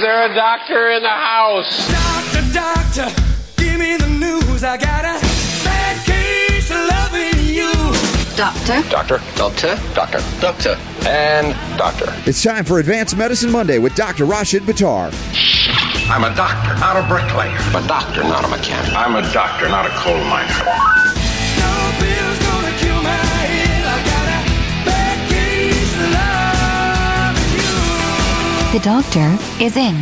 there a doctor in the house? Doctor, give me the news. I got a bad case of loving you. Doctor. Doctor. Doctor. Doctor. Doctor. And doctor. It's time for Advanced Medicine Monday with Dr. Rashid Buttar. I'm a doctor, not a bricklayer. I'm a doctor, not a mechanic. I'm a doctor, not a coal miner. No pill's gonna kill my head. I got a bad case of loving you. The doctor is in.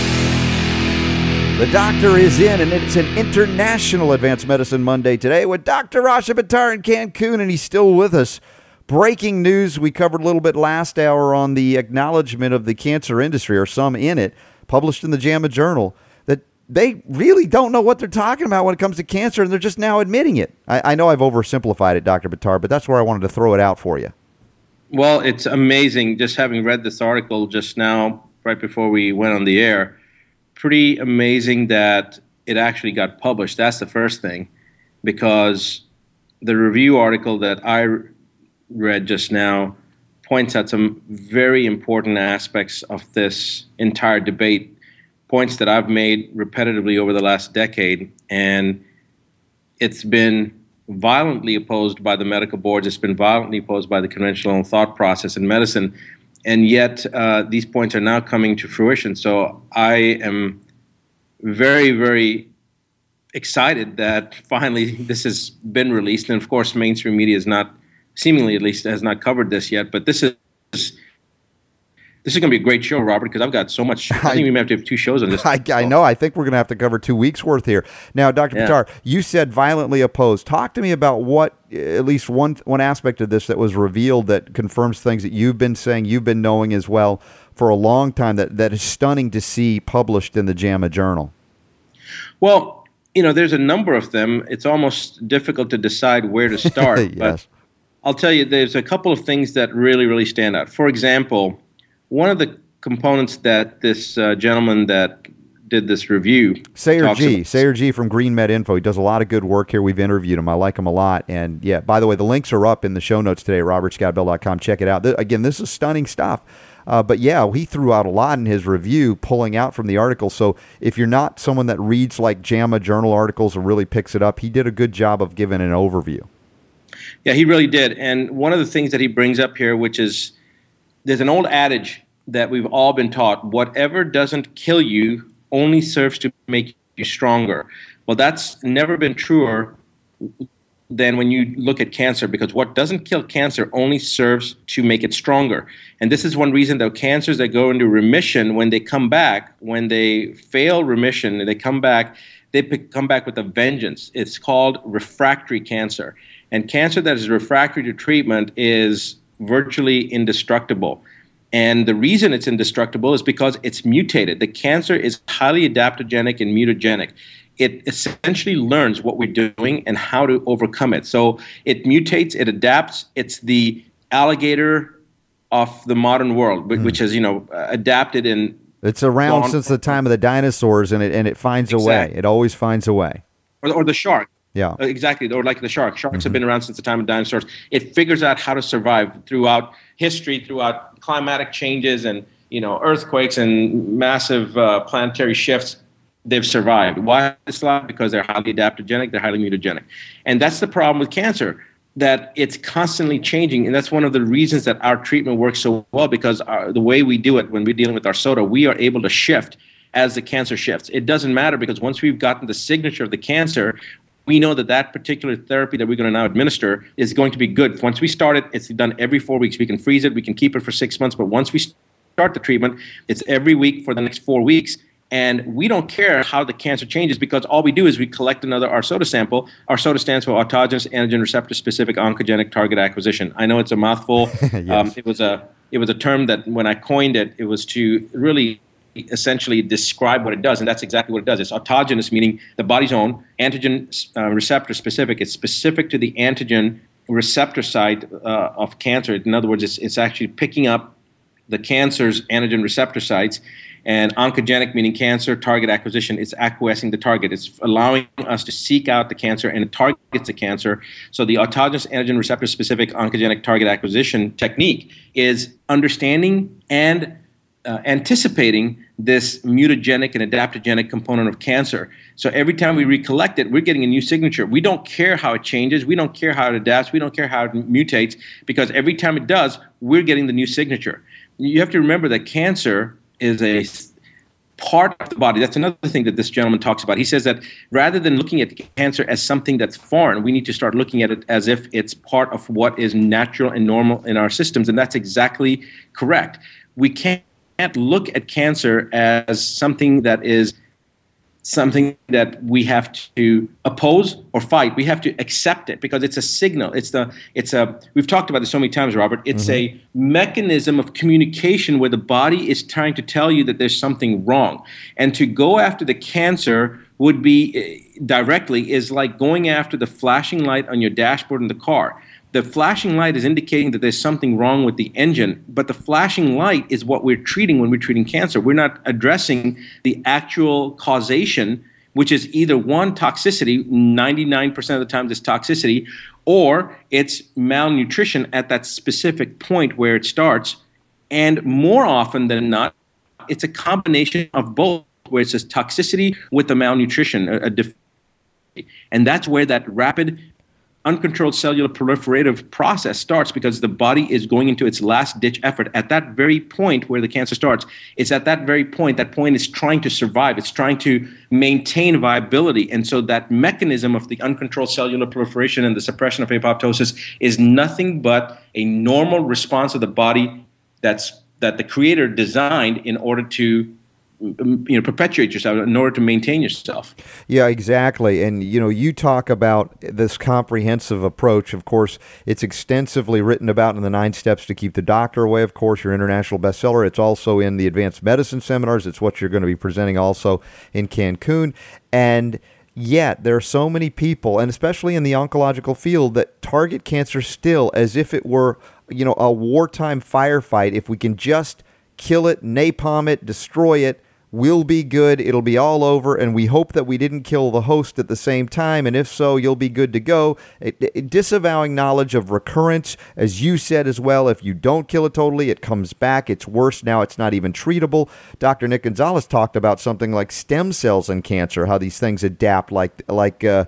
The doctor is in, and it's an International Advanced Medicine Monday today with Dr. Rashid Buttar in Cancun, and he's still with us. Breaking news we covered a little bit last hour on the acknowledgement of the cancer industry, or some in it, published in the JAMA Journal, that they really don't know what they're talking about when it comes to cancer, and they're just now admitting it. I know I've oversimplified it, Dr. Buttar, but that's where I wanted to throw it out for you. Well, it's amazing just having read this article just now, right before we went on the air. Pretty amazing that it actually got published. That's the first thing, because the review article that I read just now points out some very important aspects of this entire debate, points that I've made repetitively over the last decade, and it's been violently opposed by the medical boards. It's been violently opposed by the conventional thought process in medicine, and yet these points are now coming to fruition. So I am very, very excited that finally this has been released, and of course mainstream media is not, seemingly at least, has not covered this yet, but this is going to be a great show, Robert, because I've got so much. I think we may have to have two shows on this. I know. I think we're going to have to cover 2 weeks worth here. Now, Dr. Buttar, you said violently opposed. Talk to me about what, at least one aspect of this that was revealed that confirms things that you've been saying, you've been knowing as well for a long time, that is stunning to see published in the JAMA Journal. Well, there's a number of them. It's almost difficult to decide where to start. Yes. But I'll tell you, there's a couple of things that really, really stand out. For example, one of the components that this gentleman that did this review, Sayer G from Green Med Info, he does a lot of good work here. We've interviewed him. I like him a lot. And yeah, by the way, the links are up in the show notes today, robertscottbell.com. Check it out. Again, this is stunning stuff. But yeah, he threw out a lot in his review, pulling out from the article. So if you're not someone that reads like JAMA Journal articles or really picks it up, he did a good job of giving an overview. Yeah, he really did. And one of the things that he brings up here, which is, there's an old adage that we've all been taught: whatever doesn't kill you only serves to make you stronger. Well, that's never been truer than when you look at cancer, because what doesn't kill cancer only serves to make it stronger. And this is one reason that cancers that go into remission, when they come back, when they fail remission, they come back with a vengeance. It's called refractory cancer. And cancer that is refractory to treatment is virtually indestructible. And the reason it's indestructible is because it's mutated. The cancer is highly adaptogenic and mutagenic. It essentially learns what we're doing and how to overcome it. So it mutates, it adapts. It's the alligator of the modern world, which has, adapted in. It's around since the time of the dinosaurs, and it finds a way. It always finds a way. Or the shark. Yeah, exactly. Or like the shark. Sharks have been around since the time of dinosaurs. It figures out how to survive throughout history, throughout climatic changes and, earthquakes and massive planetary shifts. They've survived. Why is that? Because they're highly adaptogenic, they're highly mutagenic. And that's the problem with cancer, that it's constantly changing. And that's one of the reasons that our treatment works so well, because the way we do it when we're dealing with our SOTA, we are able to shift as the cancer shifts. It doesn't matter, because once we've gotten the signature of the cancer, we know that particular therapy that we're going to now administer is going to be good. Once we start it, it's done every 4 weeks. We can freeze it, we can keep it for 6 months, but once we start the treatment, it's every week for the next 4 weeks. And we don't care how the cancer changes, because all we do is we collect our SOTA sample. Our SOTA stands for autogenous antigen receptor specific oncogenic target acquisition. I know it's a mouthful. Yes. It was a term that when I coined it, it was to really essentially describe what it does, and that's exactly what it does. It's autogenous, meaning the body's own, antigen receptor specific. It's specific to the antigen receptor side of cancer. In other words, it's actually picking up the cancer's antigen receptor sites. And oncogenic, meaning cancer target acquisition, it's acquiescing the target. It's allowing us to seek out the cancer, and it targets the cancer. So the autogenous antigen receptor specific oncogenic target acquisition technique is understanding and anticipating this mutagenic and adaptogenic component of cancer. So every time we recollect it, we're getting a new signature. We don't care how it changes. We don't care how it adapts. We don't care how it mutates, because every time it does, we're getting the new signature. You have to remember that cancer is a part of the body. That's another thing that this gentleman talks about. He says that rather than looking at cancer as something that's foreign, we need to start looking at it as if it's part of what is natural and normal in our systems. And that's exactly correct. We can't look at cancer as something that is something that we have to oppose or fight. We have to accept it because it's a signal. We've talked about this so many times, Robert. It's a mechanism of communication where the body is trying to tell you that there's something wrong. And to go after the cancer would be directly is like going after the flashing light on your dashboard in the car. The flashing light is indicating that there's something wrong with the engine, but the flashing light is what we're treating when we're treating cancer. We're not addressing the actual causation, which is either one, toxicity, 99% of the time it's toxicity, or it's malnutrition at that specific point where it starts. And more often than not, it's a combination of both, where it's just toxicity with the malnutrition, and that's where that rapid uncontrolled cellular proliferative process starts, because the body is going into its last-ditch effort. At that very point where the cancer starts, it's at that very point, that point is trying to survive. It's trying to maintain viability. And so that mechanism of the uncontrolled cellular proliferation and the suppression of apoptosis is nothing but a normal response of the body that the Creator designed in order to perpetuate yourself, in order to maintain yourself. Yeah, exactly. And, you talk about this comprehensive approach. Of course, it's extensively written about in the 9 Steps to Keep the Doctor Away, of course, your international bestseller. It's also in the advanced medicine seminars. It's what you're going to be presenting also in Cancun. And yet there are so many people, and especially in the oncological field, that target cancer still as if it were, a wartime firefight. If we can just kill it, napalm it, destroy it, we'll be good, it'll be all over, and we hope that we didn't kill the host at the same time, and if so, you'll be good to go. Disavowing knowledge of recurrence, as you said as well, if you don't kill it totally, it comes back, it's worse, now it's not even treatable. Dr. Nick Gonzalez talked about something like stem cells in cancer, how these things adapt they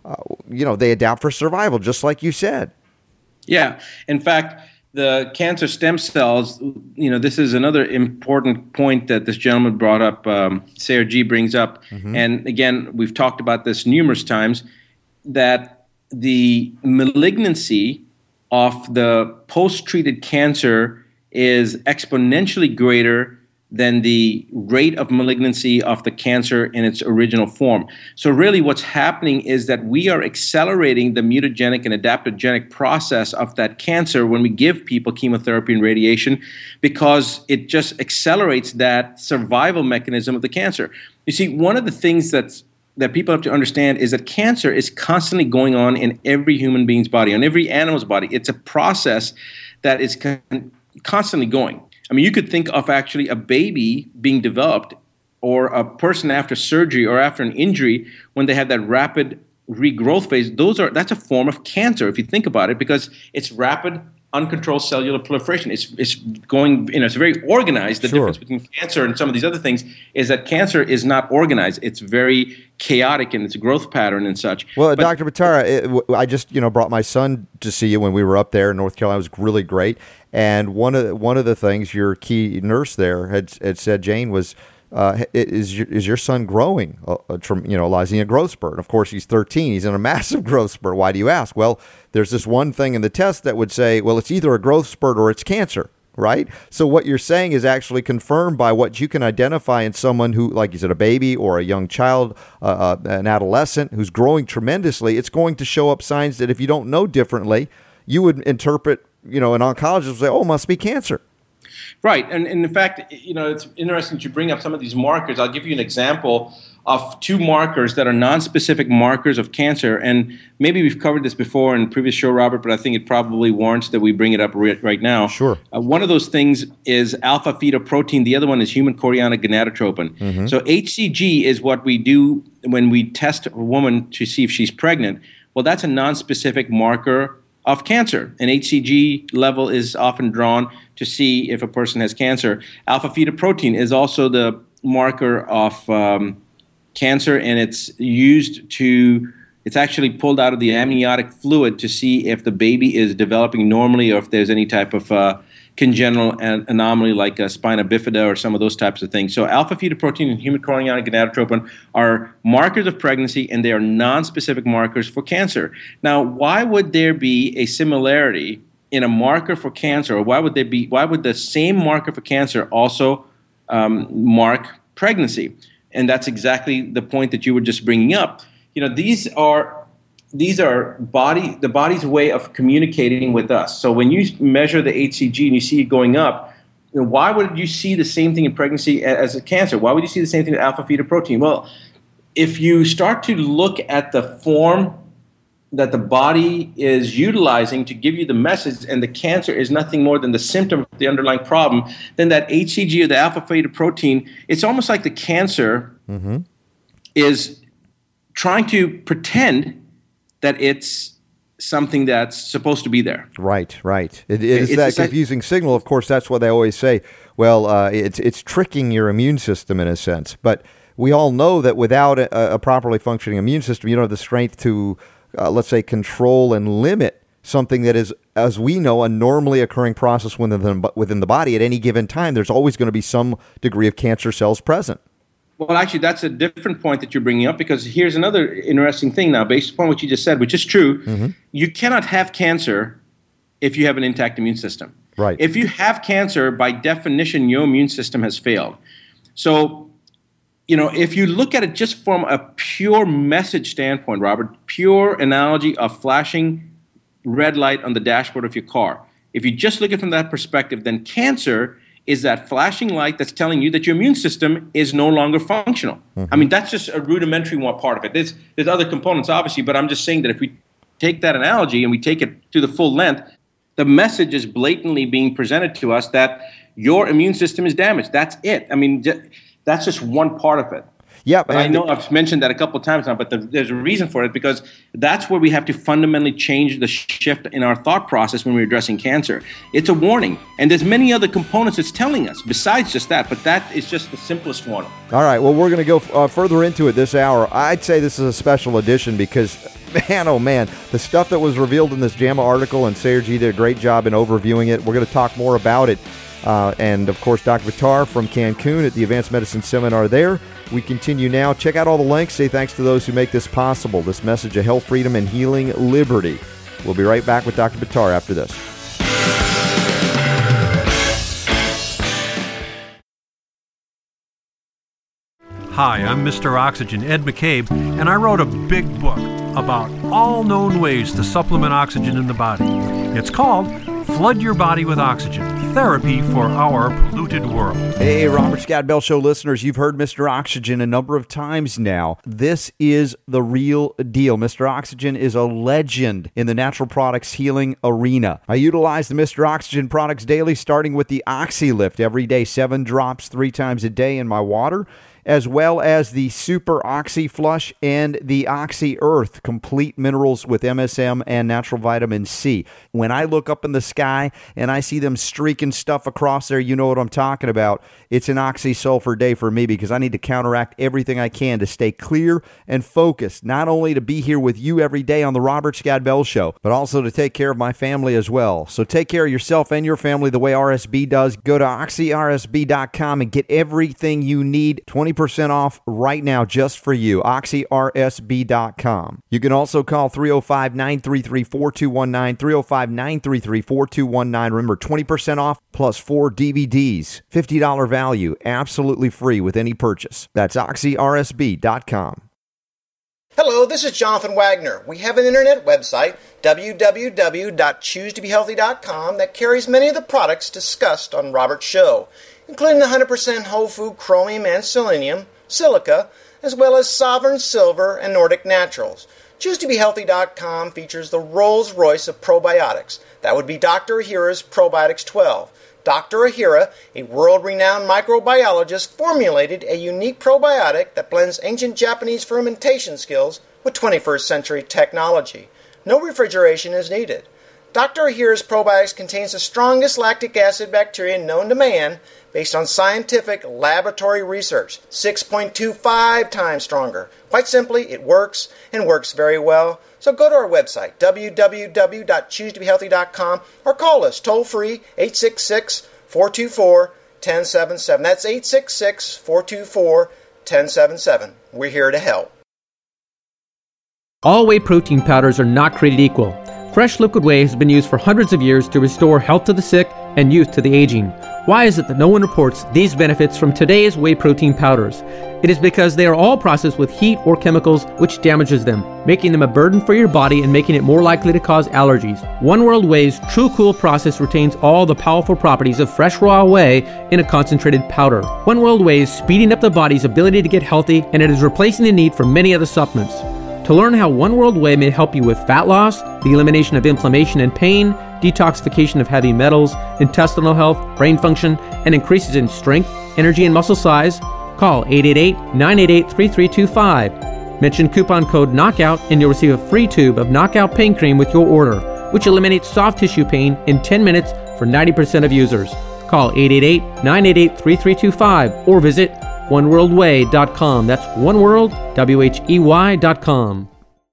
adapt for survival, just like you said. Yeah, in fact, the cancer stem cells, this is another important point that this gentleman brought up, Sayer Ji brings up. And again, we've talked about this numerous times, that the malignancy of the post-treated cancer is exponentially greater than the rate of malignancy of the cancer in its original form. So really what's happening is that we are accelerating the mutagenic and adaptogenic process of that cancer when we give people chemotherapy and radiation, because it just accelerates that survival mechanism of the cancer. You see, one of the things that people have to understand is that cancer is constantly going on in every human being's body, on every animal's body. It's a process that is constantly going. I mean, you could think of actually a baby being developed, or a person after surgery or after an injury when they have that rapid regrowth phase. That's a form of cancer if you think about it, because it's rapid uncontrolled cellular proliferation. It's going, it's very organized. The difference between cancer and some of these other things is that cancer is not organized. It's very chaotic in its growth pattern and such. Well, Dr. Butera, I just, brought my son to see you when we were up there in North Carolina. It was really great. And one of the things your key nurse there had said, Jane, was, is your son growing, Lysine, a growth spurt? And of course, he's 13. He's in a massive growth spurt. Why do you ask? Well, there's this one thing in the test that would say, well, it's either a growth spurt or it's cancer, right? So what you're saying is actually confirmed by what you can identify in someone who, like you said, a baby or a young child, an adolescent who's growing tremendously. It's going to show up signs that if you don't know differently, you would interpret, an oncologist would say, oh, must be cancer. Right. And in fact, it's interesting to bring up some of these markers. I'll give you an example of 2 markers that are non-specific markers of cancer. And maybe we've covered this before in a previous show, Robert, but I think it probably warrants that we bring it up right now. Sure. One of those things is alpha-fetoprotein. The other one is human chorionic gonadotropin. So HCG is what we do when we test a woman to see if she's pregnant. Well, that's a non-specific marker of cancer. An HCG level is often drawn to see if a person has cancer. Alpha-fetoprotein is also the marker of cancer, and it's actually pulled out of the amniotic fluid to see if the baby is developing normally or if there's any type of congenital anomaly like spina bifida or some of those types of things. So alpha-fetoprotein and human chorionic gonadotropin are markers of pregnancy, and they are non-specific markers for cancer. Now, why would there be a similarity in a marker for cancer, or why would the same marker for cancer also mark pregnancy? And that's exactly the point that you were just bringing up. These are the body's way of communicating with us. So when you measure the HCG and you see it going up, why would you see the same thing in pregnancy as a cancer? Why would you see the same thing with alpha-fetoprotein? Well, if you start to look at the form that the body is utilizing to give you the message, and the cancer is nothing more than the symptom of the underlying problem, then that HCG or the alpha-fetoprotein, it's almost like the cancer is trying to pretend that it's something that's supposed to be there. Right. It's that confusing signal. Of course, that's what they always say. Well, it's tricking your immune system in a sense. But we all know that without a properly functioning immune system, you don't have the strength to, let's say, control and limit something that is, as we know, a normally occurring process within the body. At any given time, there's always going to be some degree of cancer cells present. Well, actually, that's a different point that you're bringing up, because here's another interesting thing now, based upon what you just said, which is true. You cannot have cancer if you have an intact immune system. Right. If you have cancer, by definition, your immune system has failed. So, if you look at it just from a pure message standpoint, Robert, pure analogy of flashing red light on the dashboard of your car, if you just look at it from that perspective, then cancer is that flashing light that's telling you that your immune system is no longer functional. I mean, that's just a rudimentary one part of it. There's other components, obviously, but I'm just saying that if we take that analogy and we take it to the full length, the message is blatantly being presented to us that your immune system is damaged. That's it. I mean, that's just one part of it. Yeah, but I know I've mentioned that a couple of times now, but there's a reason for it, because that's where we have to fundamentally change the shift in our thought process when we're addressing cancer. It's a warning, and there's many other components it's telling us besides just that, but that is just the simplest one. All right, well, we're going to go further into it this hour. I'd say this is a special edition because, man, oh man, the stuff that was revealed in this JAMA article, and Sayerji did a great job in overviewing it. We're going to talk more about it. And, of course, Dr. Buttar from Cancun at the Advanced Medicine Seminar there. We continue now. Check out all the links. Say thanks to those who make this possible. This message of health, freedom, and healing liberty. We'll be right back with Dr. Buttar after this. Hi, I'm Mr. Oxygen, Ed McCabe, and I wrote a big book about all known ways to supplement oxygen in the body. It's called Flood Your Body with Oxygen, Therapy for Our Polluted World. Hey, Robert Scott Bell Show listeners, you've heard Mr. Oxygen a number of times now. This is the real deal. Mr. Oxygen is a legend in the natural products healing arena. I utilize the Mr. Oxygen products daily, starting with the OxyLift every day, 7 drops 3 times a day in my water, as well as the Super Oxy Flush and the Oxy Earth, complete minerals with MSM and natural vitamin C. When I look up in the sky and I see them streaking stuff across there, you know what I'm talking about. It's an Oxy Sulfur day for me, because I need to counteract everything I can to stay clear and focused, not only to be here with you every day on the Robert Scott Bell Show, but also to take care of my family as well. So take care of yourself and your family the way RSB does. Go to oxyrsb.com and get everything you need, 20% off right now just for you. oxyrsb.com. You can also call 305-933-4219, 305-933-4219. Remember, 20% off plus 4 DVDs, $50 value, absolutely free with any purchase. That's oxyrsb.com. Hello, this is Jonathan Wagner. We have an internet website, www.choosetobehealthy.com, that carries many of the products discussed on Robert's show, including 100% whole food chromium and selenium, silica, as well as Sovereign Silver and Nordic Naturals. ChooseToBeHealthy.com features the Rolls-Royce of probiotics. That would be Dr. Ahira's Probiotics 12. Dr. Ahira, a world-renowned microbiologist, formulated a unique probiotic that blends ancient Japanese fermentation skills with 21st century technology. No refrigeration is needed. Dr. Ahira's probiotics contains the strongest lactic acid bacteria known to man based on scientific laboratory research, 6.25 times stronger. Quite simply, it works and works very well. So go to our website, www.choosetobehealthy.com, or call us toll-free, 866-424-1077. That's 866-424-1077. We're here to help. All whey protein powders are not created equal. Fresh liquid whey has been used for hundreds of years to restore health to the sick and youth to the aging. Why is it that no one reports these benefits from today's whey protein powders? It is because they are all processed with heat or chemicals which damages them, making them a burden for your body and making it more likely to cause allergies. One World Whey's True Cool process retains all the powerful properties of fresh raw whey in a concentrated powder. One World Whey is speeding up the body's ability to get healthy, and it is replacing the need for many other supplements. To learn how One World Whey may help you with fat loss, the elimination of inflammation and pain, detoxification of heavy metals, intestinal health, brain function, and increases in strength, energy, and muscle size, call 888-988-3325. Mention coupon code KNOCKOUT and you'll receive a free tube of Knockout Pain Cream with your order, which eliminates soft tissue pain in 10 minutes for 90% of users. Call 888-988-3325 or visit oneworldwhey.com. That's oneworld.com.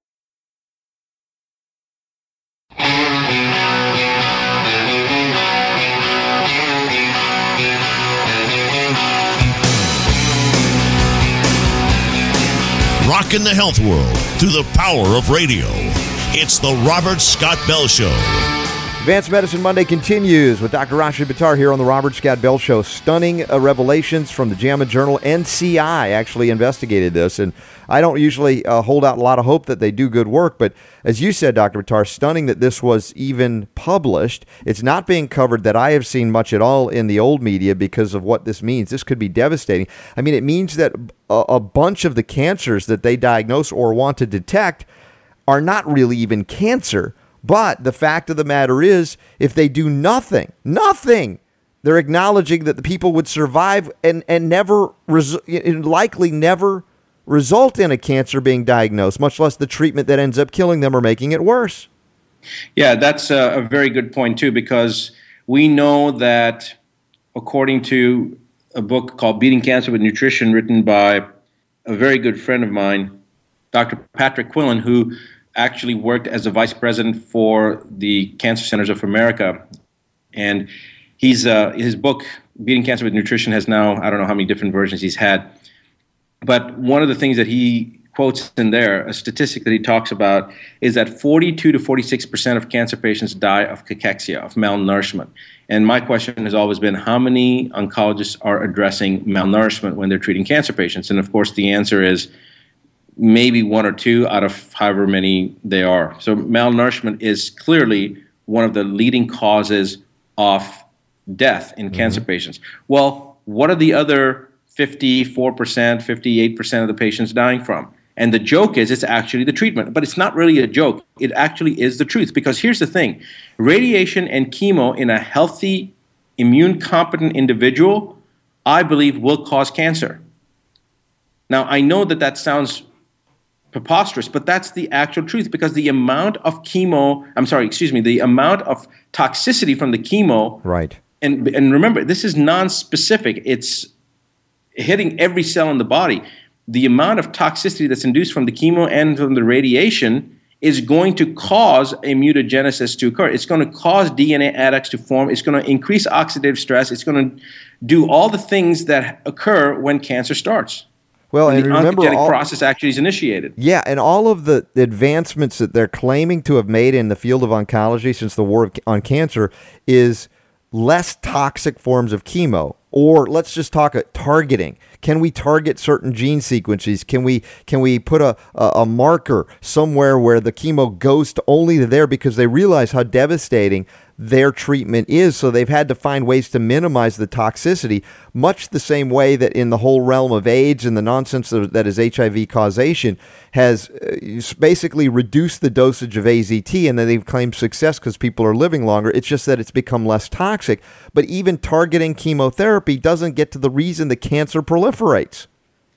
Rocking the health world through the power of radio. It's the Robert Scott Bell Show. Advanced Medicine Monday continues with Dr. Rashid Buttar here on the Robert Scott Bell Show. Stunning revelations from the JAMA Journal. NCI actually investigated this, and I don't usually hold out a lot of hope that they do good work, but as you said, Dr. Buttar, stunning that this was even published. It's not being covered that I have seen much at all in the old media because of what this means. This could be devastating. I mean, it means that a bunch of the cancers that they diagnose or want to detect are not really even cancer. But the fact of the matter is, if they do nothing, they're acknowledging that the people would survive and likely never result in a cancer being diagnosed, much less the treatment that ends up killing them or making it worse. Yeah, that's a very good point, too, because we know that according to a book called Beating Cancer with Nutrition, written by a very good friend of mine, Dr. Patrick Quillen, who actually worked as a vice president for the Cancer Centers of America. And his book, Beating Cancer with Nutrition, has now, I don't know how many different versions he's had. But one of the things that he quotes in there, a statistic that he talks about, is that 42 to 46% of cancer patients die of cachexia, of malnourishment. And my question has always been, how many oncologists are addressing malnourishment when they're treating cancer patients? And of course, the answer is maybe one or two out of however many they are. So malnourishment is clearly one of the leading causes of death in cancer patients. Well, what are the other 54%, 58% of the patients dying from? And the joke is it's actually the treatment. But it's not really a joke. It actually is the truth. Because here's the thing. Radiation and chemo in a healthy, immune-competent individual, I believe, will cause cancer. Now, I know that sounds preposterous, but that's the actual truth, because the amount of the amount of toxicity from the chemo, right? And remember, this is non-specific. It's hitting every cell in the body. The amount of toxicity that's induced from the chemo and from the radiation is going to cause a mutagenesis to occur. It's going to cause DNA adducts to form. It's going to increase oxidative stress. It's going to do all the things that occur when cancer starts. Well, and the remember, oncogenic process actually is initiated. Yeah, and all of the advancements that they're claiming to have made in the field of oncology since the war on cancer is less toxic forms of chemo. Or let's just talk targeting. Can we target certain gene sequences? Can we put a marker somewhere where the chemo goes to only there because they realize how devastating their treatment is, so they've had to find ways to minimize the toxicity, much the same way that in the whole realm of AIDS and the nonsense that is HIV causation has basically reduced the dosage of AZT, and then they've claimed success because people are living longer. It's just that it's become less toxic. But even targeting chemotherapy doesn't get to the reason the cancer proliferates.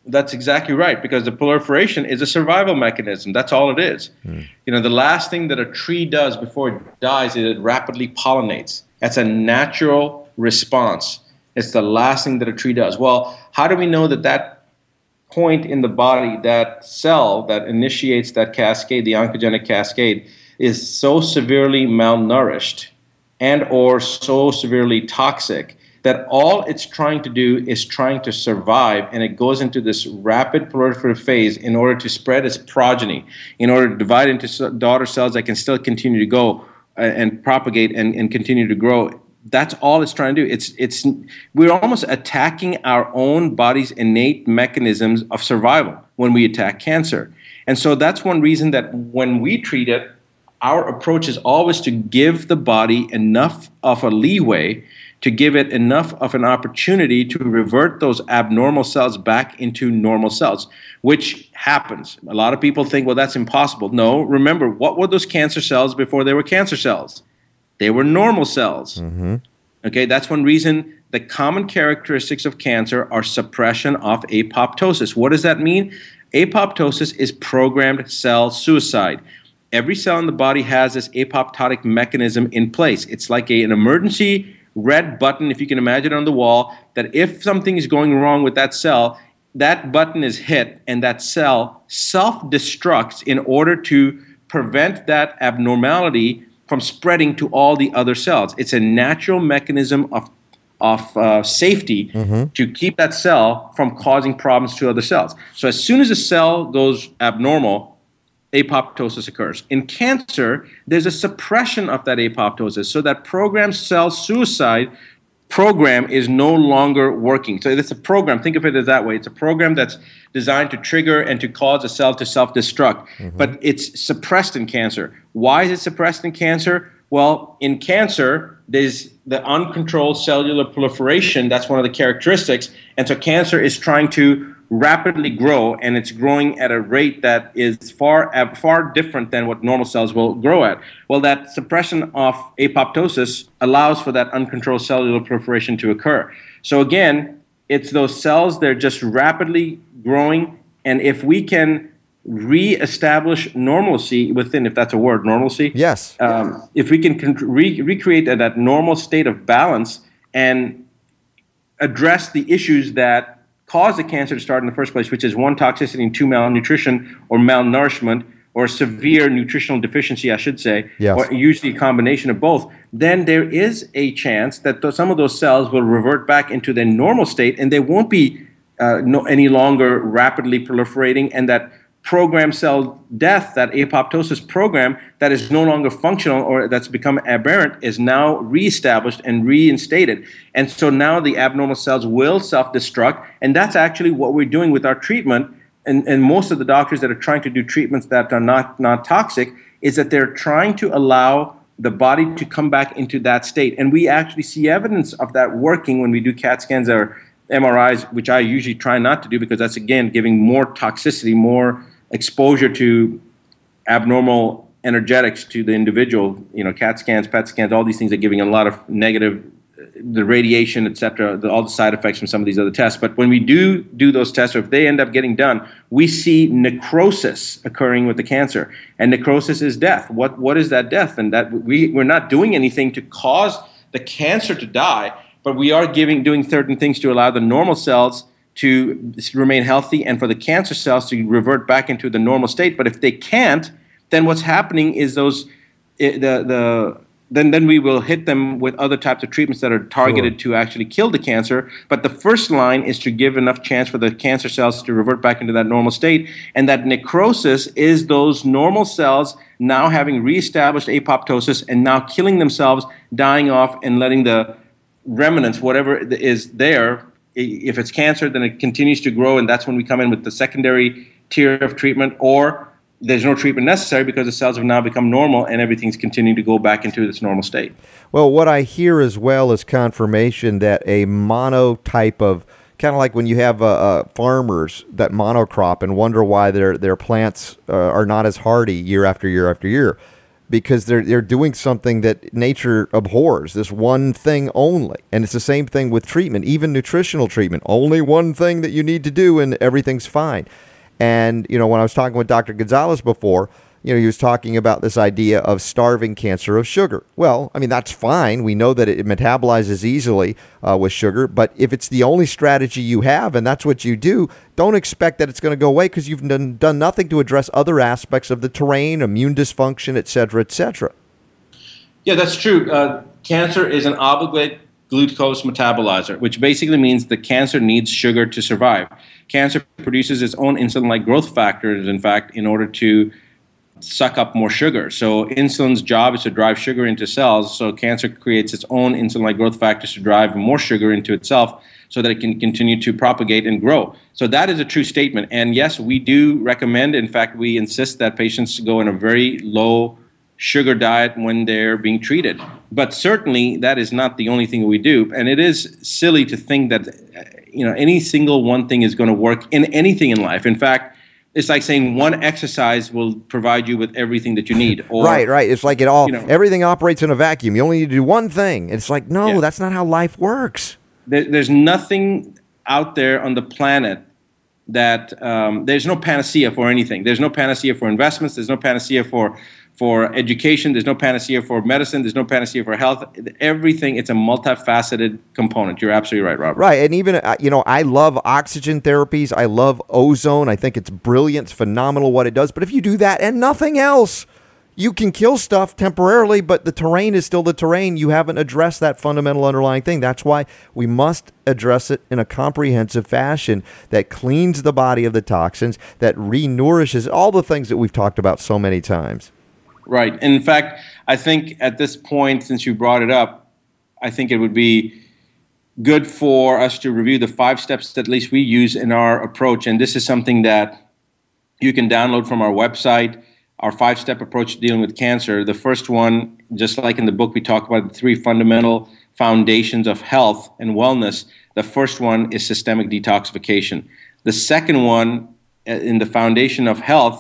That's exactly right, because the proliferation is a survival mechanism. That's all it is. The last thing that a tree does before it dies is it rapidly pollinates. That's a natural response. It's the last thing that a tree does. Well, how do we know that point in the body, that cell that initiates that cascade, the oncogenic cascade, is so severely malnourished and or so severely toxic that all it's trying to do is trying to survive, and it goes into this rapid proliferative phase in order to spread its progeny, in order to divide into daughter cells that can still continue to go and propagate and continue to grow. That's all it's trying to do. We're almost attacking our own body's innate mechanisms of survival when we attack cancer. And so that's one reason that when we treat it, our approach is always to give the body enough of a leeway, to give it enough of an opportunity to revert those abnormal cells back into normal cells, which happens. A lot of people think, well, that's impossible. No, remember, what were those cancer cells before they were cancer cells? They were normal cells. Okay, that's one reason the common characteristics of cancer are suppression of apoptosis. What does that mean? Apoptosis is programmed cell suicide. Every cell in the body has this apoptotic mechanism in place. It's like an emergency red button, if you can imagine, on the wall, that if something is going wrong with that cell, that button is hit and that cell self-destructs in order to prevent that abnormality from spreading to all the other cells. It's a natural mechanism of safety to keep that cell from causing problems to other cells. So as soon as a cell goes abnormal, apoptosis occurs. In cancer, there's a suppression of that apoptosis, so that programmed cell suicide program is no longer working. So it's a program, think of it as that way. It's a program that's designed to trigger and to cause a cell to self-destruct, but it's suppressed in cancer. Why is it suppressed in cancer? Well, in cancer, there's the uncontrolled cellular proliferation. That's one of the characteristics. And so cancer is trying to rapidly grow, and it's growing at a rate that is far different than what normal cells will grow at. Well, that suppression of apoptosis allows for that uncontrolled cellular proliferation to occur. So again, it's those cells, they're just rapidly growing, and if we can reestablish normalcy within, if that's a word, normalcy? Yes. If we can recreate that normal state of balance and address the issues that cause the cancer to start in the first place, which is 1, toxicity, and 2, malnutrition or malnourishment or severe nutritional deficiency, I should say, or usually a combination of both, then there is a chance that some of those cells will revert back into their normal state and they won't be any longer rapidly proliferating, and that programmed cell death, that apoptosis program that is no longer functional or that's become aberrant, is now reestablished and reinstated. And so now the abnormal cells will self-destruct, and that's actually what we're doing with our treatment. And most of the doctors that are trying to do treatments that are not toxic is that they're trying to allow the body to come back into that state. And we actually see evidence of that working when we do CAT scans or MRIs, which I usually try not to do because that's, again, giving more toxicity, more exposure to abnormal energetics to the individual. CAT scans, PET scans, all these things are giving a lot of negative, the radiation, etc., all the side effects from some of these other tests. But when we do those tests, or if they end up getting done, we see necrosis occurring with the cancer. And necrosis is death. What is that death? And that we're not doing anything to cause the cancer to die, but we are doing certain things to allow the normal cells to remain healthy and for the cancer cells to revert back into the normal state. But if they can't, then what's happening is then we will hit them with other types of treatments that are targeted to actually kill the cancer. But the first line is to give enough chance for the cancer cells to revert back into that normal state. And that necrosis is those normal cells now having reestablished apoptosis and now killing themselves, dying off, and letting the remnants, whatever is there, if it's cancer, then it continues to grow, and that's when we come in with the secondary tier of treatment, or there's no treatment necessary because the cells have now become normal and everything's continuing to go back into its normal state. Well, what I hear as well is confirmation that a mono type of, kind of like when you have farmers that monocrop and wonder why their plants are not as hardy year after year after year. because they're doing something that nature abhors, this one thing only. And it's the same thing with treatment, even nutritional treatment. Only one thing that you need to do and everything's fine. And, when I was talking with Dr. Gonzalez before, he was talking about this idea of starving cancer of sugar. Well, that's fine. We know that it metabolizes easily with sugar. But if it's the only strategy you have and that's what you do, don't expect that it's going to go away because you've done nothing to address other aspects of the terrain, immune dysfunction, et cetera, et cetera. Yeah, that's true. Cancer is an obligate glucose metabolizer, which basically means the cancer needs sugar to survive. Cancer produces its own insulin-like growth factors, in fact, in order to suck up more sugar. So insulin's job is to drive sugar into cells. So cancer creates its own insulin-like growth factors to drive more sugar into itself so that it can continue to propagate and grow. So that is a true statement. And yes, we do recommend, in fact, we insist that patients go on a very low sugar diet when they're being treated. But certainly that is not the only thing we do. And it is silly to think that any single one thing is going to work in anything in life. In fact, it's like saying one exercise will provide you with everything that you need. Or, right. It's like everything operates in a vacuum. You only need to do one thing. It's like, no, that's not how life works. There's nothing out there on the planet that there's no panacea for anything. There's no panacea for investments. There's no panacea for education. There's no panacea for medicine. There's no panacea for health. Everything, it's a multifaceted component. You're absolutely right, Robert. Right. And even, I love oxygen therapies. I love ozone. I think it's brilliant. It's phenomenal what it does. But if you do that and nothing else, you can kill stuff temporarily, but the terrain is still the terrain. You haven't addressed that fundamental underlying thing. That's why we must address it in a comprehensive fashion that cleans the body of the toxins, that renourishes all the things that we've talked about so many times. Right. In fact, I think at this point, since you brought it up, I think it would be good for us to review the 5 steps that at least we use in our approach. And this is something that you can download from our website, our 5-step approach to dealing with cancer. The first one, just like in the book, we talk about the 3 fundamental foundations of health and wellness. The first one is systemic detoxification. The second one in the foundation of health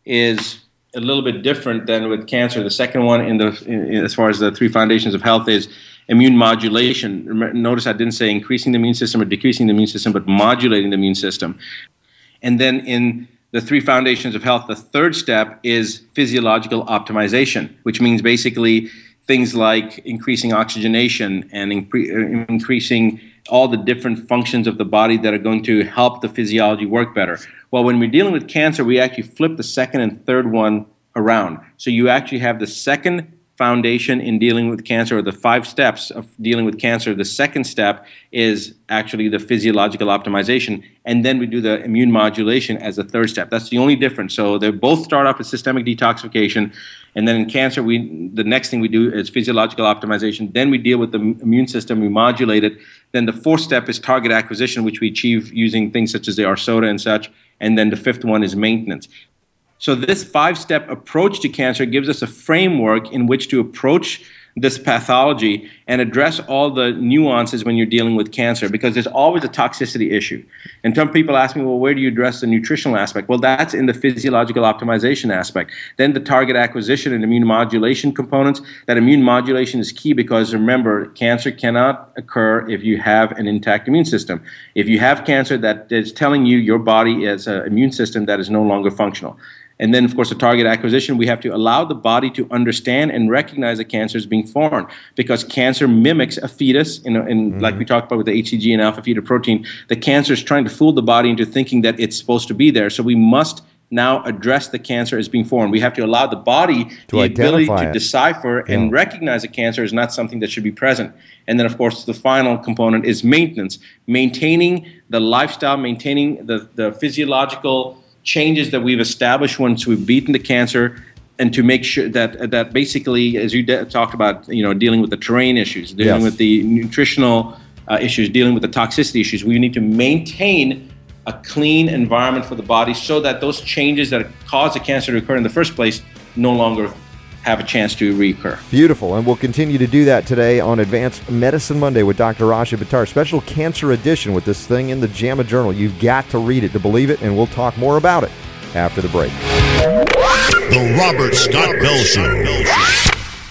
is a little bit different than with cancer. The second one as far as the 3 foundations of health is immune modulation. Notice I didn't say increasing the immune system or decreasing the immune system, but modulating the immune system. And then in the 3 foundations of health, the third step is physiological optimization, which means basically things like increasing oxygenation and increasing all the different functions of the body that are going to help the physiology work better. Well, when we're dealing with cancer, we actually flip the second and third one around. So you actually have the second foundation in dealing with cancer, or the 5 steps of dealing with cancer. The second step is actually the physiological optimization, and then we do the immune modulation as the third step. That's the only difference. So they both start off with systemic detoxification, and then in cancer, the next thing we do is physiological optimization. Then we deal with the immune system, we modulate it. Then the 4th step is target acquisition, which we achieve using things such as the ARSOTA and such. And then the 5th one is maintenance. So this 5-step approach to cancer gives us a framework in which to approach this pathology and address all the nuances when you're dealing with cancer, because there's always a toxicity issue. And some people ask me, well, where do you address the nutritional aspect? Well, that's in the physiological optimization aspect. Then the target acquisition and immune modulation components. That immune modulation is key because, remember, cancer cannot occur if you have an intact immune system. If you have cancer, that is telling you your body is an immune system that is no longer functional. And then, of course, the target acquisition, we have to allow the body to understand and recognize that cancer is being foreign, because cancer mimics a fetus. Like we talked about with the HCG and alpha-fetoprotein, the cancer is trying to fool the body into thinking that it's supposed to be there. So we must now address the cancer as being foreign. We have to allow the body the ability to decipher and recognize that cancer is not something that should be present. And then, of course, the final component is maintenance, maintaining the lifestyle, maintaining the physiological changes that we've established once we've beaten the cancer, and to make sure that basically, as you talked about, dealing with the terrain issues, dealing with the nutritional issues, dealing with the toxicity issues, we need to maintain a clean environment for the body so that those changes that cause the cancer to occur in the first place no longer have a chance to reoccur. Beautiful. And we'll continue to do that today on Advanced Medicine Monday with Dr. Rashid Buttar. Special cancer edition with this thing in the JAMA Journal. You've got to read it to believe it, and we'll talk more about it after the break. The Robert Scott Bell Show.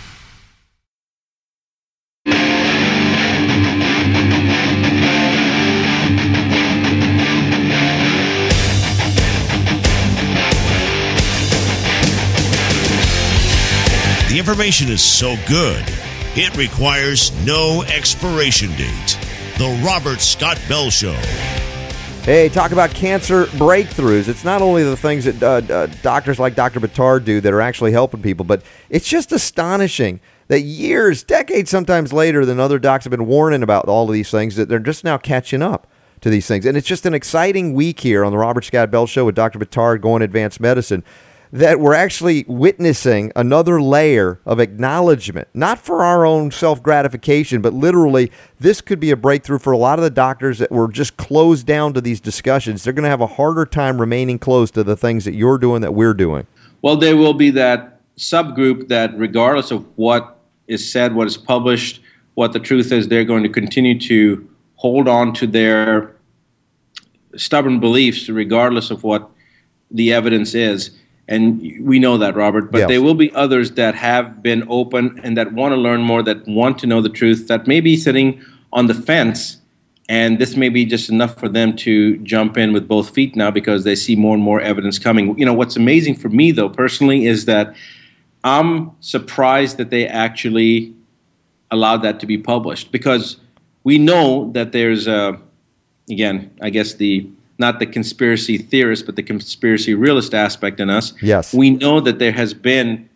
The information is so good, it requires no expiration date. The Robert Scott Bell Show. Hey, talk about cancer breakthroughs. It's not only the things that doctors like Dr. Buttar do that are actually helping people, but it's just astonishing that years, decades sometimes later than other docs have been warning about all of these things, that they're just now catching up to these things. And it's just an exciting week here on the Robert Scott Bell Show with Dr. Buttar going advanced medicine, that we're actually witnessing another layer of acknowledgement, not for our own self-gratification, but literally this could be a breakthrough for a lot of the doctors that were just closed down to these discussions. They're going to have a harder time remaining closed to the things that you're doing, that we're doing. Well, there will be that subgroup that regardless of what is said, what is published, what the truth is, they're going to continue to hold on to their stubborn beliefs regardless of what the evidence is. And we know that, Robert, but yes, there will be others that have been open and that want to learn more, that want to know the truth, that may be sitting on the fence, and this may be just enough for them to jump in with both feet now because they see more and more evidence coming. You know, what's amazing for me, though, personally, is that I'm surprised that they actually allowed that to be published, because we know that there's, again, I guess not the conspiracy theorist, but the conspiracy realist aspect in us. Yes. We know that there has been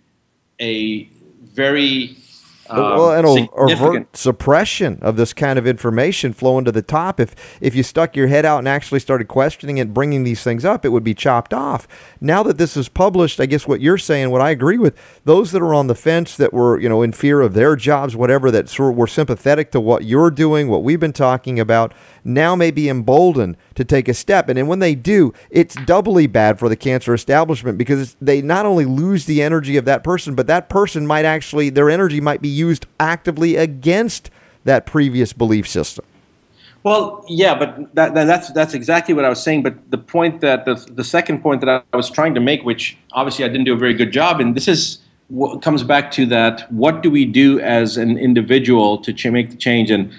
a very an overt suppression of this kind of information flowing to the top. If you stuck your head out and actually started questioning it, bringing these things up, it would be chopped off. Now that this is published, I guess what you're saying, what I agree with, those that are on the fence, that were, in fear of their jobs, whatever, that sort of were sympathetic to what you're doing, what we've been talking about, now may be emboldened to take a step. And then when they do, it's doubly bad for the cancer establishment, because they not only lose the energy of that person, but that person might actually, their energy might be used actively against that previous belief system. Well, yeah, but that's exactly what I was saying. But the point that the second point that I was trying to make, which obviously I didn't do a very good job, and this is what comes back to that: what do we do as an individual to make the change? And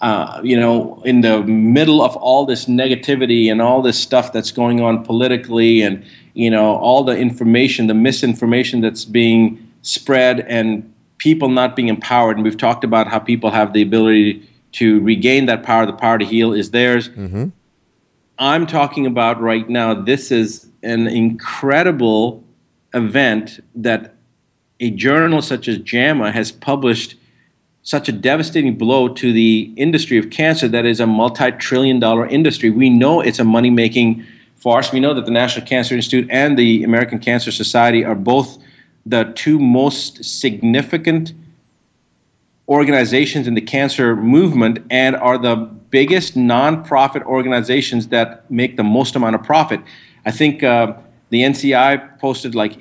in the middle of all this negativity and all this stuff that's going on politically, and all the information, the misinformation that's being spread, and people not being empowered. And we've talked about how people have the ability to regain that power. The power to heal is theirs. Mm-hmm. I'm talking about right now, this is an incredible event that a journal such as JAMA has published such a devastating blow to the industry of cancer that is a multi-trillion-dollar industry. We know it's a money-making farce. We know that the National Cancer Institute and the American Cancer Society are both the two most significant organizations in the cancer movement, and are the biggest nonprofit organizations that make the most amount of profit. I think the NCI posted like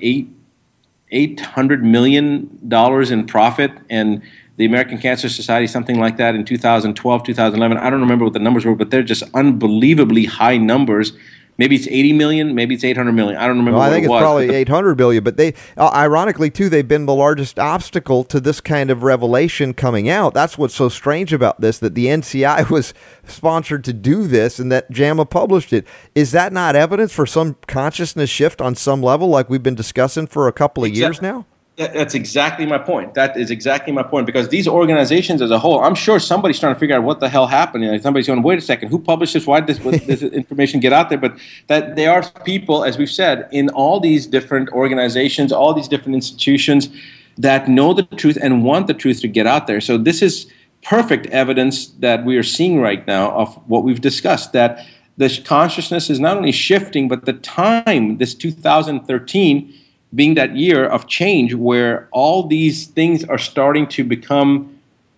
$800 million in profit, and the American Cancer Society something like that in 2012, 2011. I don't remember what the numbers were, but they're just unbelievably high numbers. Maybe it's 80 million, maybe it's 800 million. I don't remember what it was. I think it's probably 800 billion, but they, ironically too, they've been the largest obstacle to this kind of revelation coming out. That's what's so strange about this, that the NCI was sponsored to do this and that JAMA published it. Is that not evidence for some consciousness shift on some level, like we've been discussing for a couple of years now? That's exactly my point. That is exactly my point, because these organizations as a whole, I'm sure somebody's trying to figure out what the hell happened. Somebody's going, wait a second, who published this? Why did this information get out there? But that there are people, as we've said, in all these different organizations, all these different institutions that know the truth and want the truth to get out there. So this is perfect evidence that we are seeing right now of what we've discussed, that the consciousness is not only shifting, but the time, this 2013, being that year of change where all these things are starting to become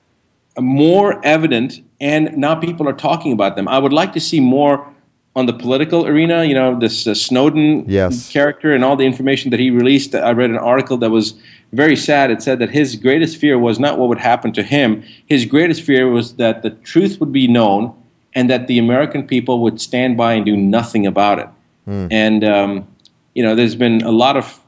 more evident, and now people are talking about them. I would like to see more on the political arena, this Snowden character and all the information that he released. I read an article that was very sad. It said that his greatest fear was not what would happen to him. His greatest fear was that the truth would be known and that the American people would stand by and do nothing about it. And, there's been a lot of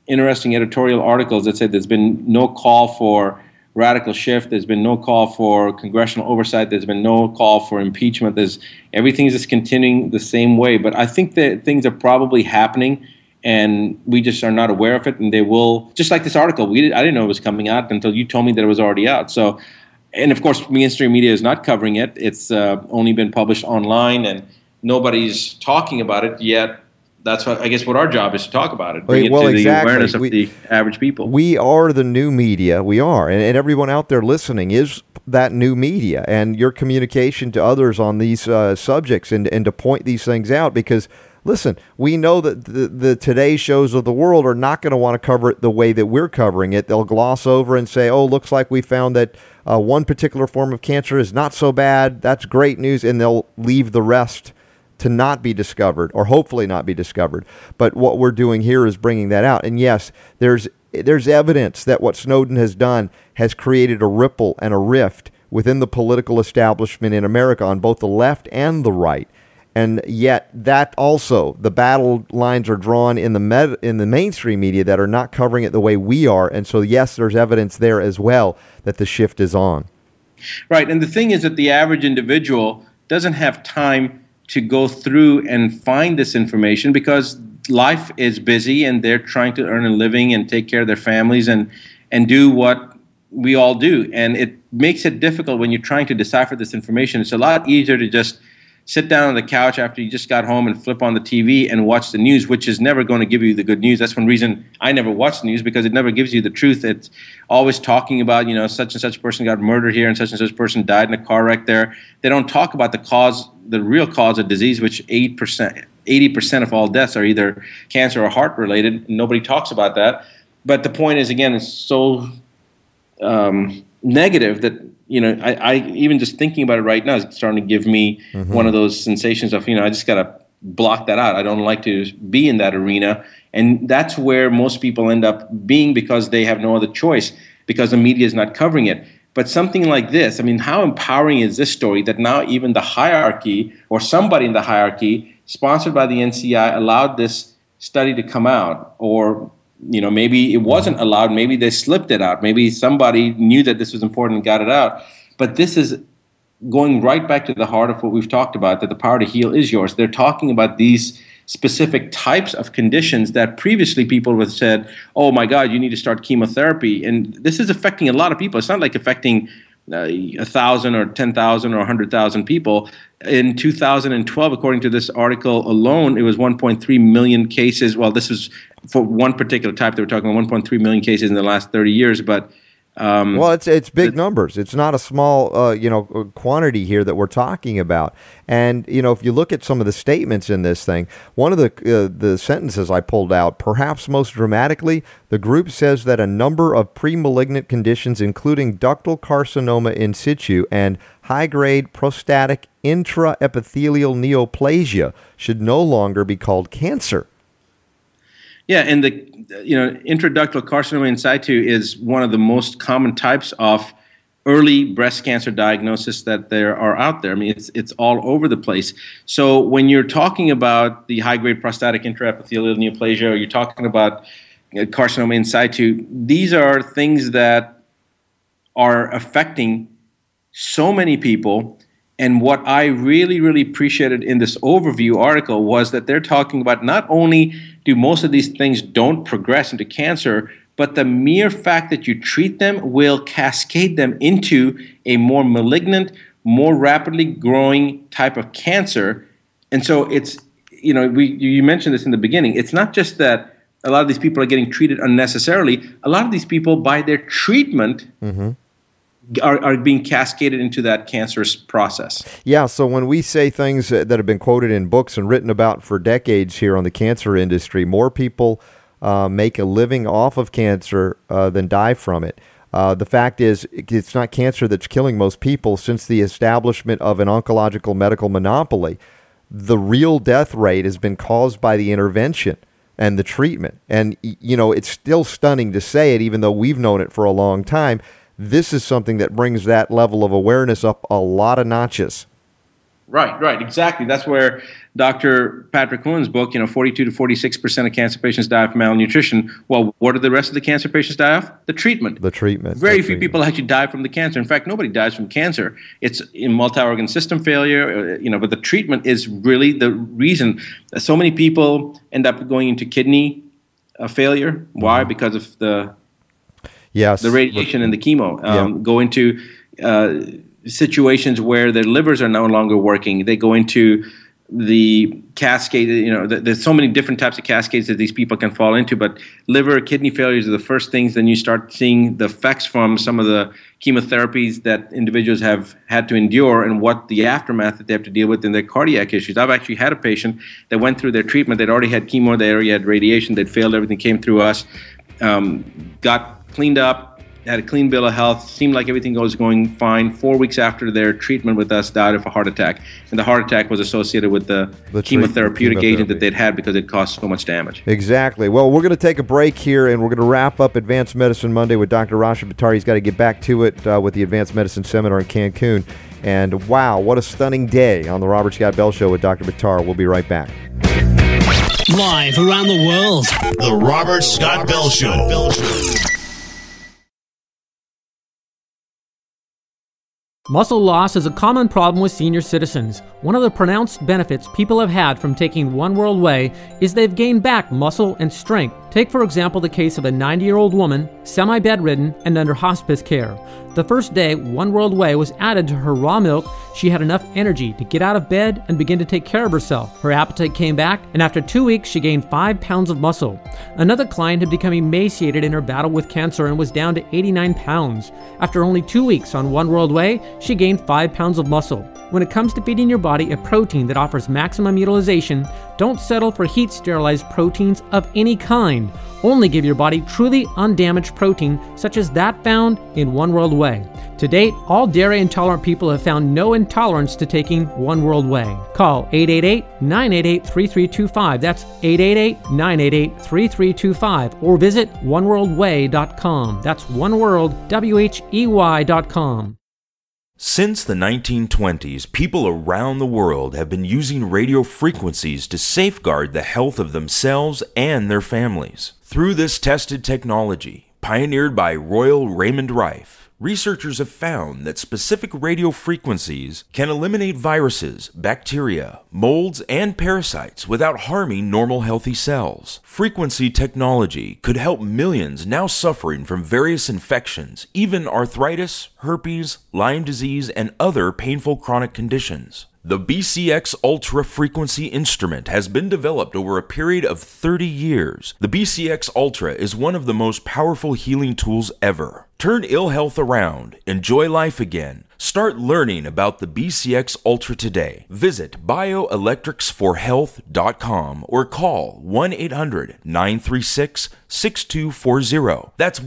interesting editorial articles that said there's been no call for radical shift. There's been no call for congressional oversight. There's been no call for impeachment. Everything is just continuing the same way. But I think that things are probably happening, and we just are not aware of it. And they will, just like this article, I didn't know it was coming out until you told me that it was already out. So, and of course, mainstream media is not covering it. It's only been published online, and nobody's talking about it yet. That's what, I guess, what our job is, to talk about it, bring it to the awareness of the average people. We are the new media. We are. And everyone out there listening is that new media, and your communication to others on these subjects and to point these things out, because, listen, we know that the Today shows of the world are not going to want to cover it the way that we're covering it. They'll gloss over and say, oh, looks like we found that one particular form of cancer is not so bad. That's great news. And they'll leave the rest to not be discovered, or hopefully not be discovered. But what we're doing here is bringing that out. And yes, there's evidence that what Snowden has done has created a ripple and a rift within the political establishment in America on both the left and the right. And yet that also, the battle lines are drawn in the mainstream media that are not covering it the way we are. And so, yes, there's evidence there as well that the shift is on. Right. And the thing is that the average individual doesn't have time to go through and find this information, because life is busy and they're trying to earn a living and take care of their families and do what we all do. And it makes it difficult when you're trying to decipher this information. It's a lot easier to just sit down on the couch after you just got home and flip on the TV and watch the news, which is never going to give you the good news. That's one reason I never watch the news, because it never gives you the truth. It's always talking about, such and such person got murdered here and such person died in a car wreck there. They don't talk about the real cause of disease, which 80% of all deaths are either cancer or heart related. Nobody talks about that. But the point is, again, it's so negative that, I even just thinking about it right now is starting to give me one of those sensations of, I just got to block that out. I don't like to be in that arena. And that's where most people end up being, because they have no other choice, because the media is not covering it. But something like this, how empowering is this story that now even the hierarchy, or somebody in the hierarchy sponsored by the NCI, allowed this study to come out? Or maybe it wasn't allowed. Maybe they slipped it out. Maybe somebody knew that this was important and got it out. But this is going right back to the heart of what we've talked about, that the power to heal is yours. They're talking about these specific types of conditions that previously people would have said, oh my God, you need to start chemotherapy. And this is affecting a lot of people. It's not like affecting 1,000 or 10,000 or 100,000 people. In 2012, according to this article alone, it was 1.3 million cases. Well, this is for one particular type. They were talking about 1.3 million cases in the last 30 years. But well, it's big numbers. It's not a small quantity here that we're talking about. And if you look at some of the statements in this thing, one of the sentences I pulled out, perhaps most dramatically, the group says that a number of pre-malignant conditions, including ductal carcinoma in situ and high-grade prostatic intraepithelial neoplasia, should no longer be called cancer. Yeah, and the intraductal carcinoma in situ is one of the most common types of early breast cancer diagnosis that there are out there. It's all over the place. So when you're talking about the high-grade prostatic intraepithelial neoplasia, or you're talking about carcinoma in situ, these are things that are affecting so many people. And what I really, really appreciated in this overview article was that they're talking about not only do most of these things don't progress into cancer, but the mere fact that you treat them will cascade them into a more malignant, more rapidly growing type of cancer. And so it's, you mentioned this in the beginning, it's not just that a lot of these people are getting treated unnecessarily. A lot of these people, by their treatment, are being cascaded into that cancerous process. Yeah, so when we say things that have been quoted in books and written about for decades here on the cancer industry, more people make a living off of cancer than die from it. The fact is, it's not cancer that's killing most people. Since the establishment of an oncological medical monopoly, the real death rate has been caused by the intervention and the treatment. And, it's still stunning to say it, even though we've known it for a long time. This is something that brings that level of awareness up a lot of notches. Right, exactly. That's where Dr. Patrick Cohen's book, 42 to 46% of cancer patients die of malnutrition. Well, what do the rest of the cancer patients die of? The treatment. Very few people actually die from the cancer. In fact, nobody dies from cancer. It's in multi-organ system failure, but the treatment is really the reason. So many people end up going into kidney failure. Why? Because of the radiation and the chemo. Go into situations where their livers are no longer working. They go into the cascade, there's so many different types of cascades that these people can fall into, but liver, kidney failures are the first things. Then you start seeing the effects from some of the chemotherapies that individuals have had to endure and what the aftermath that they have to deal with in their cardiac issues. I've actually had a patient that went through their treatment. They'd already had chemo, they already had radiation, they'd failed everything, came through us, got cleaned up, had a clean bill of health, seemed like everything was going fine. 4 weeks after their treatment with us, died of a heart attack. And the heart attack was associated with the chemotherapeutic agent that they'd had because it caused so much damage. Exactly. Well, we're going to take a break here, and we're going to wrap up Advanced Medicine Monday with Dr. Rashid Buttar. He's got to get back to it with the Advanced Medicine Seminar in Cancun. And wow, what a stunning day on the Robert Scott Bell Show with Dr. Buttar. We'll be right back. Live around the world, the Robert Scott Bell Show. Muscle loss is a common problem with senior citizens. One of the pronounced benefits people have had from taking One World Whey is they've gained back muscle and strength. Take, for example, the case of a 90-year-old woman, semi-bedridden and under hospice care. The first day One World Whey was added to her raw milk, she had enough energy to get out of bed and begin to take care of herself. Her appetite came back, and after 2 weeks, she gained 5 pounds of muscle. Another client had become emaciated in her battle with cancer and was down to 89 pounds. After only 2 weeks on One World Whey, she gained 5 pounds of muscle. When it comes to feeding your body a protein that offers maximum utilization, don't settle for heat-sterilized proteins of any kind. Only give your body truly undamaged protein, such as that found in One World Whey. To date, all dairy-intolerant people have found no intolerance to taking One World Whey. Call 888-988-3325. That's 888-988-3325. Or visit oneworldwhey.com. That's oneworldwhey.com. Since the 1920s, people around the world have been using radio frequencies to safeguard the health of themselves and their families. Through this tested technology, pioneered by Royal Raymond Rife, researchers have found that specific radio frequencies can eliminate viruses, bacteria, molds, and parasites without harming normal healthy cells. Frequency technology could help millions now suffering from various infections, even arthritis, herpes, Lyme disease, and other painful chronic conditions. The BCX Ultra frequency instrument has been developed over a period of 30 years. The BCX Ultra is one of the most powerful healing tools ever. Turn ill health around. Enjoy life again. Start learning about the BCX Ultra today. Visit bioelectricsforhealth.com or call 1-800-936-6240. That's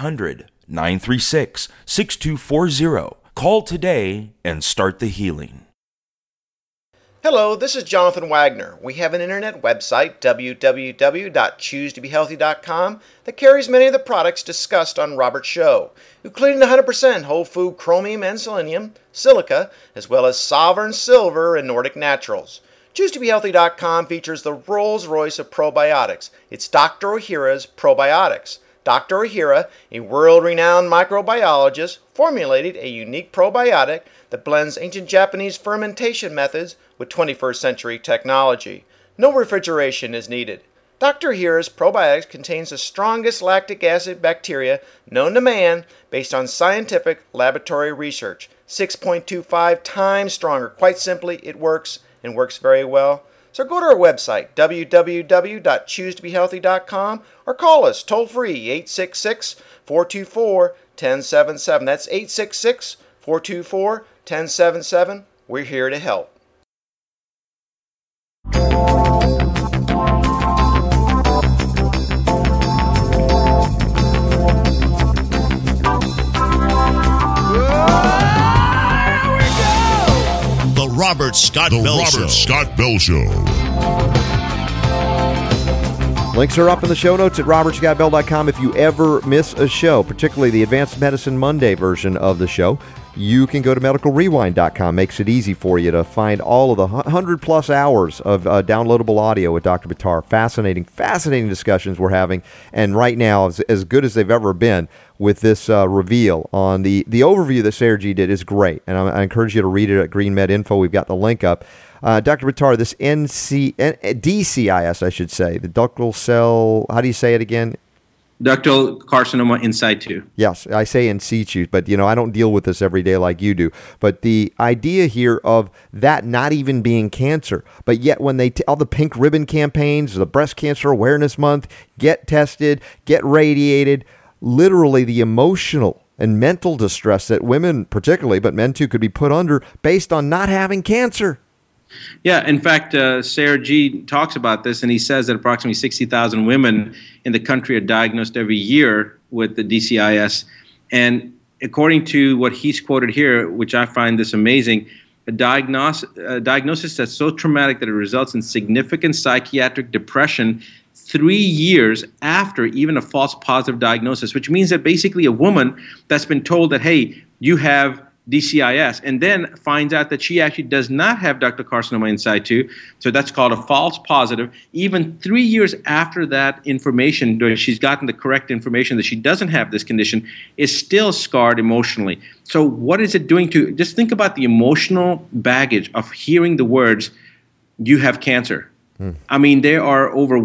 1-800-936-6240. Call today and start the healing. Hello, this is Jonathan Wagner. We have an internet website, www.choosetobehealthy.com, that carries many of the products discussed on Robert's show, including 100% whole food chromium and selenium, silica, as well as Sovereign Silver and Nordic Naturals. ChooseToBeHealthy.com features the Rolls-Royce of probiotics. It's Dr. Ohhira's Probiotics. Dr. Ohhira, a world-renowned microbiologist, formulated a unique probiotic that blends ancient Japanese fermentation methods with 21st century technology. No refrigeration is needed. Dr. Ohhira's probiotics contains the strongest lactic acid bacteria known to man based on scientific laboratory research. 6.25 times stronger. Quite simply, it works and works very well. So go to our website, www.choosetobehealthy.com, or call us toll-free, 866-424-1077. That's 866-424-1077. We're here to help. The Robert Scott Bell Show. Links are up in the show notes at robertscottbell.com if you ever miss a show, particularly the Advanced Medicine Monday version of the show. you can go to medicalrewind.com. Makes it easy for you to find all of the 100-plus hours of downloadable audio with Dr. Buttar. Fascinating discussions we're having. And right now, as good as they've ever been with this reveal on the overview that Sarah G did is great. And I encourage you to read it at Green Med Info. We've got the link up. Dr. Buttar, this DCIS, I should say, the ductal cell, how do you say it again? Ductal carcinoma in situ. Yes, I say in situ, but I don't deal with this every day like you do. But the idea here of that not even being cancer, but yet when they all the pink ribbon campaigns, the breast cancer awareness month, get tested, get radiated, literally the emotional and mental distress that women particularly, but men too, could be put under based on not having cancer. Yeah, in fact, Sarah G talks about this, and he says that approximately 60,000 women in the country are diagnosed every year with the DCIS. And according to what he's quoted here, which I find this amazing, a diagnosis that's so traumatic that it results in significant psychiatric depression 3 years after even a false positive diagnosis, which means that basically a woman that's been told that, hey, you have DCIS, and then finds out that she actually does not have ductal carcinoma in situ, so that's called a false positive. Even 3 years after that information, she's gotten the correct information that she doesn't have this condition, is still scarred emotionally. So what is it doing to, just think about the emotional baggage of hearing the words, you have cancer. I mean, there are over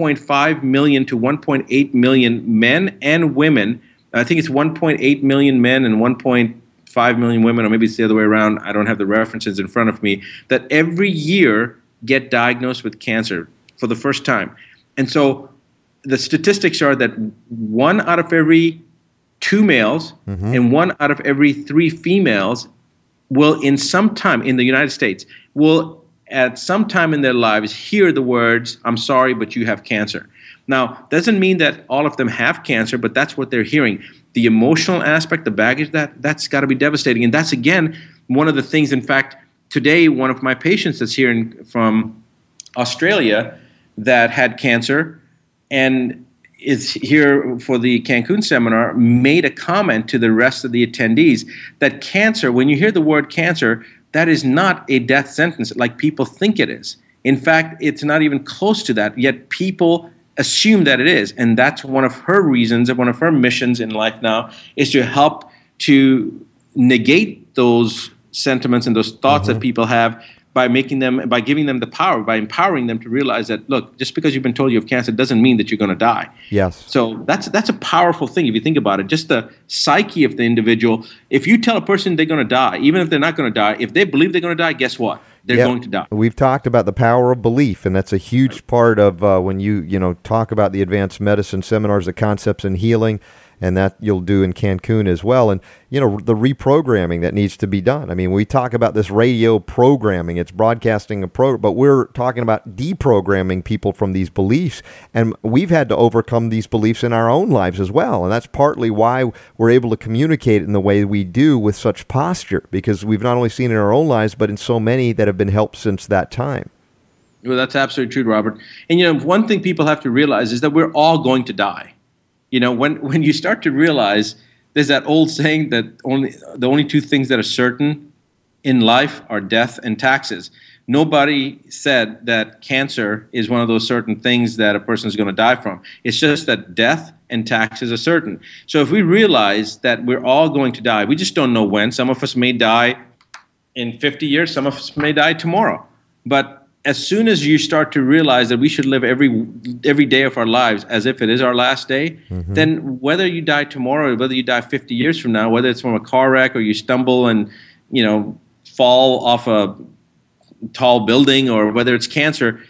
1.5 million to 1.8 million men and women. I think it's 1.8 million men and 1.5 million women, or maybe it's the other way around. I don't have the references in front of me, that every year get diagnosed with cancer for the first time. And so the statistics are that 1 out of every 2 males and 1 out of every 3 females will, in some time in the United States, will at some time in their lives hear the words, I'm sorry, but you have cancer. Now, doesn't mean that all of them have cancer, but that's what they're hearing. The emotional aspect, the baggage, that's got to be devastating. And that's, again, one of the things. In fact, today, one of my patients that's here from Australia that had cancer and is here for the Cancun seminar, made a comment to the rest of the attendees that cancer, when you hear the word cancer, that is not a death sentence like people think it is. In fact, it's not even close to that, yet people assume that it is. And that's one of her reasons, and one of her missions in life now, is to help to negate those sentiments and those thoughts that people have by giving them the power, by empowering them to realize that, look, just because you've been told you have cancer doesn't mean that you're going to die. Yes. So that's a powerful thing if you think about it. Just the psyche of the individual. If you tell a person they're going to die, even if they're not going to die, if they believe they're going to die, guess what? They're going to die. We've talked about the power of belief, and that's a huge part of when you talk about the advanced medicine seminars, the concepts in healing, and that you'll do in Cancun as well. And, the reprogramming that needs to be done. I mean, we talk about this radio programming, it's broadcasting but we're talking about deprogramming people from these beliefs. And we've had to overcome these beliefs in our own lives as well. And that's partly why we're able to communicate in the way we do with such posture, because we've not only seen it in our own lives, but in so many that have been helped since that time. Well, that's absolutely true, Robert. And, one thing people have to realize is that we're all going to die. When you start to realize, there's that old saying that the only 2 things that are certain in life are death and taxes. Nobody said that cancer is one of those certain things that a person is going to die from. It's just that death and taxes are certain. So if we realize that we're all going to die, we just don't know when. Some of us may die in 50 years. Some of us may die tomorrow. But as soon as you start to realize that we should live every day of our lives as if it is our last day, then whether you die tomorrow or whether you die 50 years from now, whether it's from a car wreck or you stumble and, fall off a tall building, or whether it's cancer,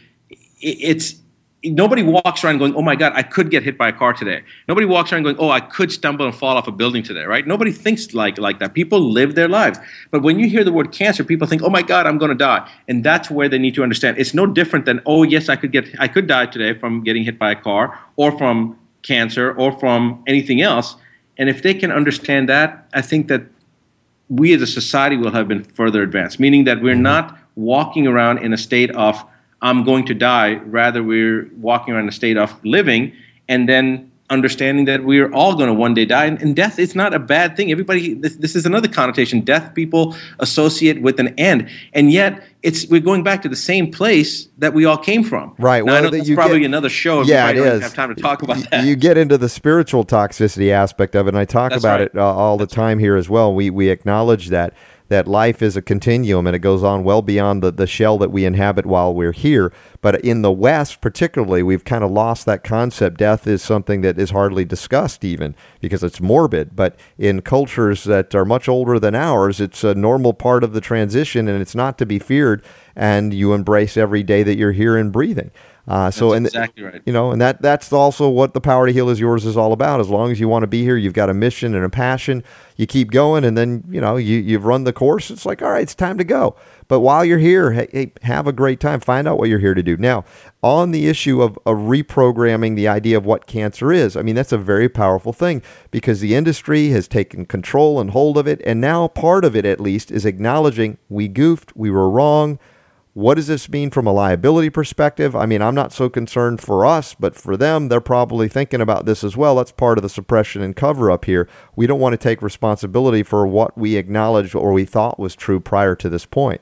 nobody walks around going, oh my God, I could get hit by a car today. Nobody walks around going, oh, I could stumble and fall off a building today, right? Nobody thinks like that. People live their lives. But when you hear the word cancer, people think, oh my God, I'm going to die. And that's where they need to understand. It's no different than, oh yes, I could die today from getting hit by a car, or from cancer, or from anything else. And if they can understand that, I think that we as a society will have been further advanced, meaning that we're not walking around in a state of, I'm going to die. Rather, we're walking around in a state of living, and then understanding that we are all going to one day die, and death is not a bad thing. Everybody, this is another connotation. Death people associate with an end, and yet we're going back to the same place that we all came from. Right. Now, I know that's probably another show. Yeah, it is. Don't have time to talk about that. You get into the spiritual toxicity aspect of it, and I talk about it all the time here as well. We acknowledge that life is a continuum, and it goes on well beyond the shell that we inhabit while we're here. But in the West, particularly, we've kind of lost that concept. Death is something that is hardly discussed even because it's morbid. But in cultures that are much older than ours, it's a normal part of the transition, and it's not to be feared, and you embrace every day that you're here and breathing. Exactly right. And that's also what the Power to Heal Is Yours is all about. As long as you want to be here, you've got a mission and a passion. You keep going, and then you've run the course. It's like, all right, it's time to go. But while you're here, hey, have a great time. Find out what you're here to do. Now, on the issue of reprogramming the idea of what cancer is, I mean, that's a very powerful thing because the industry has taken control and hold of it, and now part of it, at least, is acknowledging we goofed, we were wrong. What does this mean from a liability perspective? I mean, I'm not so concerned for us, but for them, they're probably thinking about this as well. That's part of the suppression and cover-up here. We don't want to take responsibility for what we acknowledged or we thought was true prior to this point.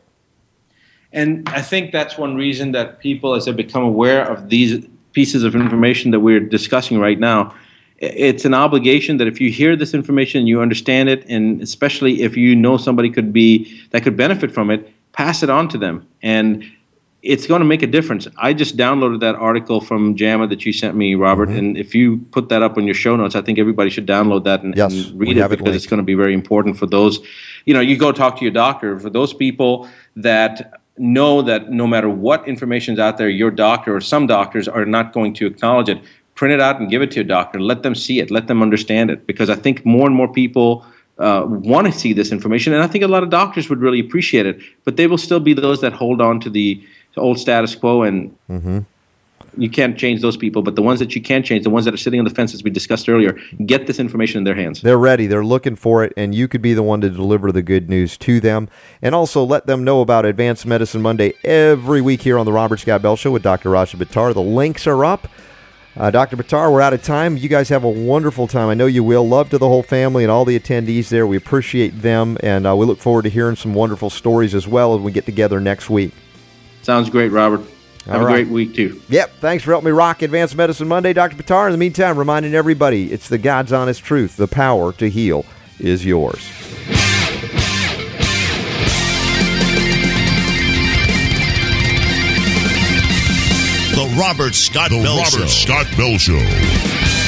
And I think that's one reason that people, as they become aware of these pieces of information that we're discussing right now, it's an obligation that if you hear this information, you understand it, and especially if you know somebody that could benefit from it, pass it on to them, and it's going to make a difference. I just downloaded that article from JAMA that you sent me, Robert, and if you put that up on your show notes, I think everybody should download that and read it because it's going to be very important for those. You go talk to your doctor. For those people that know that no matter what information is out there, your doctor or some doctors are not going to acknowledge it, print it out and give it to your doctor. Let them see it. Let them understand it, because I think more and more people want to see this information, and I think a lot of doctors would really appreciate it, but they will still be those that hold on to the old status quo, and you can't change those people, but the ones that you can change, the ones that are sitting on the fence, as we discussed earlier, get this information in their hands. They're ready. They're looking for it, and you could be the one to deliver the good news to them, and also let them know about Advanced Medicine Monday every week here on the Robert Scott Bell Show with Dr. Rashid Buttar. The links are up. Dr. Buttar, we're out of time. You guys have a wonderful time. I know you will. Love to the whole family and all the attendees there. We appreciate them, and we look forward to hearing some wonderful stories as well as we get together next week. Sounds great, Robert. Have a great week, too. Yep. Thanks for helping me rock Advanced Medicine Monday, Dr. Buttar. In the meantime, reminding everybody, it's the God's honest truth. The power to heal is yours. The Robert Scott Bell Show.